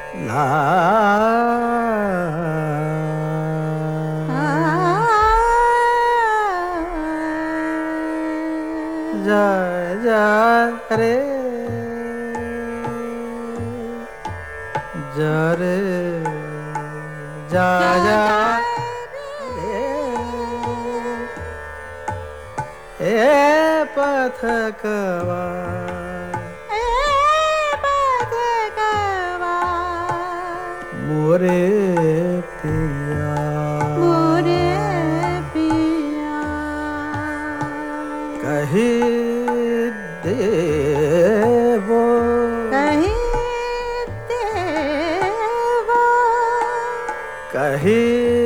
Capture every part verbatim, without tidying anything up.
ला जा जा रे जा रे जा जा रे ए पथकवा मोरे पिया मोरे पिया कही देवो कही देवो कही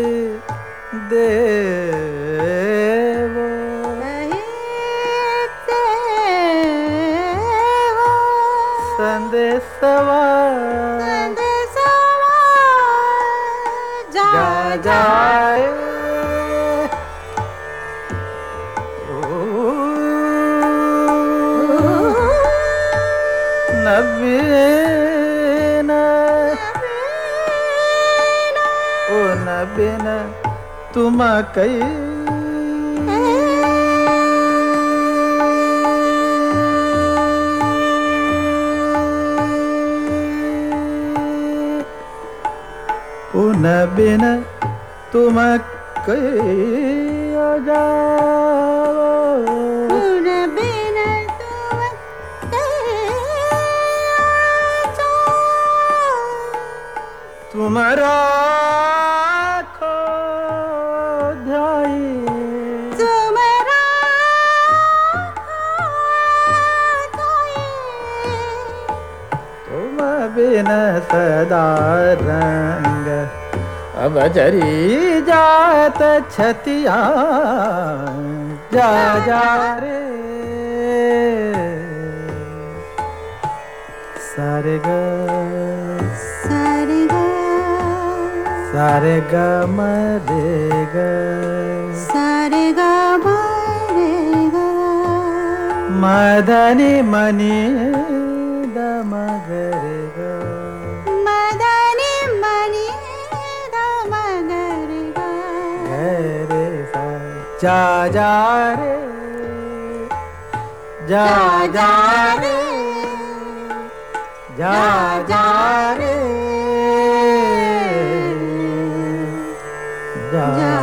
देवो कही देवो संदेशवा जा जाए नबीन ओ नबीन तुम कई उन बिन तुम कहीं जाओ उन बिन तुम कहीं जाओ तुम्हारा खो ध्याई तुम्हारा ध्याई तुम बिन सदा रंग अब जरी जात छतिया जा जा रे सारे ग सारे गा सारे ग मरे ग सारे गा मारे गा मदनी मनी दमगरे ग मदनी मनी दमगरे गा रे सा जा जा रे जा जा रे जा जा रे जा